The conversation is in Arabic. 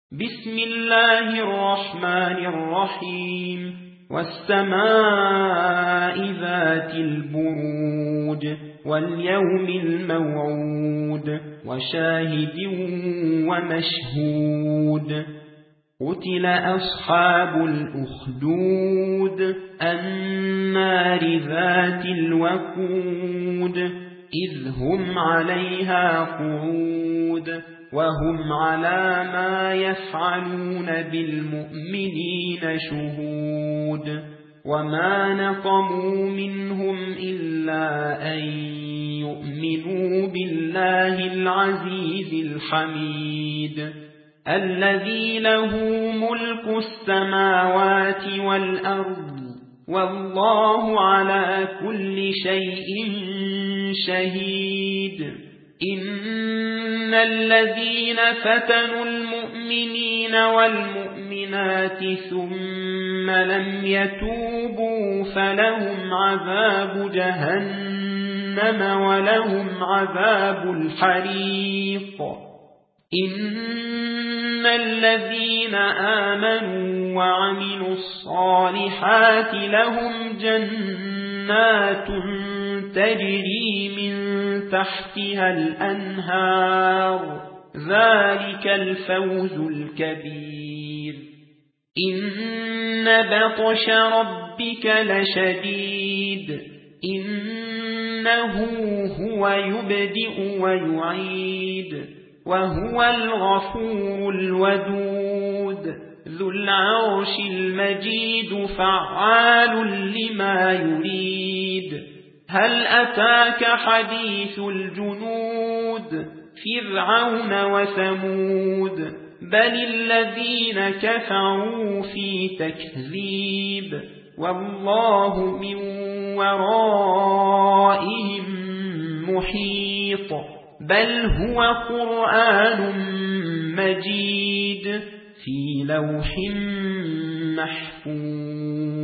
بسم الله الرحمن الرحيم والسماء ذات البروج واليوم الموعود وشاهد ومشهود قتل أصحاب الأخدود النار ذات الوقود إذ هم عليها قعود وهم على ما يفعلون بالمؤمنين شهود وما نقموا منهم إلا أن يؤمنوا بالله العزيز الحميد الذي له ملك السماوات والأرض والله على كل شيء شهيد إن الذين فتنوا المؤمنين والمؤمنات ثم لم يتوبوا فلهم عذاب جهنم ولهم عذاب الحريق إن الذين آمنوا وعملوا الصالحات لهم جنات تجري من تحتها الأنهار ذلك الفوز الكبير إن بطش ربك لشديد إنه هو يبدئ ويعيد وهو الغفور الودود ذو العرش المجيد فعال لما يريد هل أتاك حديث الجنود فرعون وثمود بل الذين كفروا في تكذيب والله من ورائهم محيط بل هو قرآن مجيد في لوح محفوظ